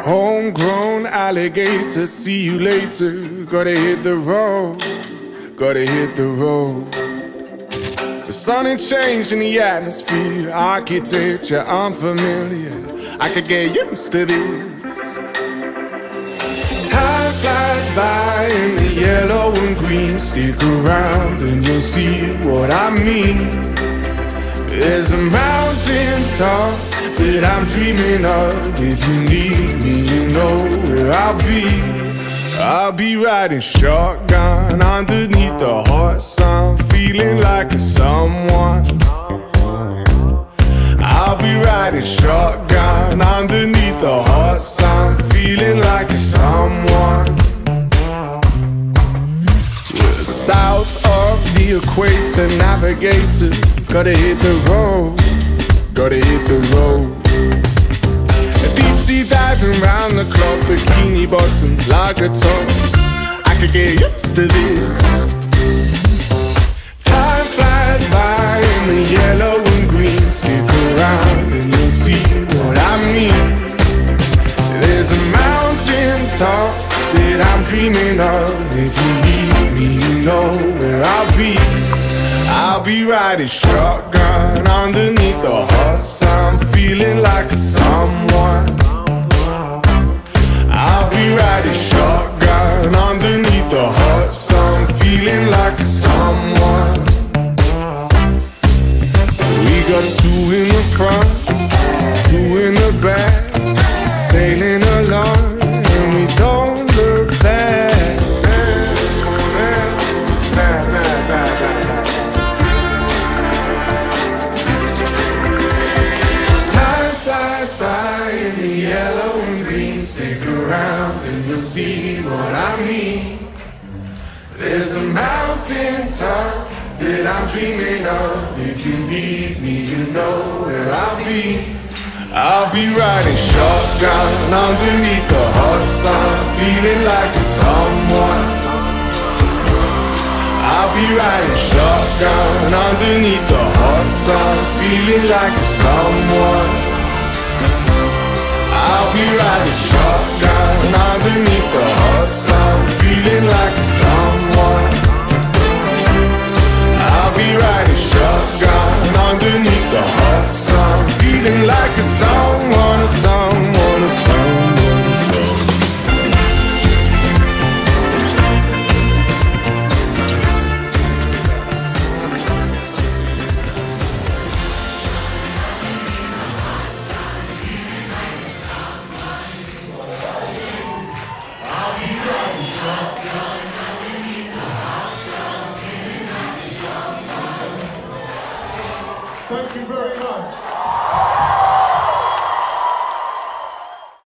Homegrown alligator, see you later. Gotta hit the road, gotta hit the road. The sun ain't changing the atmosphere, architecture unfamiliar. I could get used to this. Time flies by in the yellow and green. Stick around and you'll see what I mean. There's a mountain top that I'm dreaming of. If you need me, you know where I'll be. I'll be riding shotgun underneath the hot sun, feeling like a someone. I'll be riding shotgun underneath the hot sun, feeling like a someone. We're south of the equator, navigator. Gotta hit the road, gotta hit the road. Deep sea diving round the clock, bikini bottoms, lager tops. I could get used to this. Time flies by in the yellow and green. Stick around and you'll see what I mean. There's a mountain top that I'm dreaming of. If you need me, you know where I'll be. I'll be riding shotgun underneath the hot sun, feeling like a someone. I'll be riding shotgun underneath the hot sun, feeling like a someone. We got two in the front, two in the back, sailing along and we don't look back. Yellow and green, stick around and you'll see what I mean. There's a mountain top that I'm dreaming of. If you need me, you know where I'll be. I'll be riding shotgun underneath the hot sun, feeling like a someone. I'll be riding shotgun underneath the hot sun, feeling like a someone. I'll be riding shotgun underneath the hot sun, feeling like a someone. I'll be riding shotgun underneath the hot sun, feeling like a someone, a someone, a someone, a someone. Thank you very much.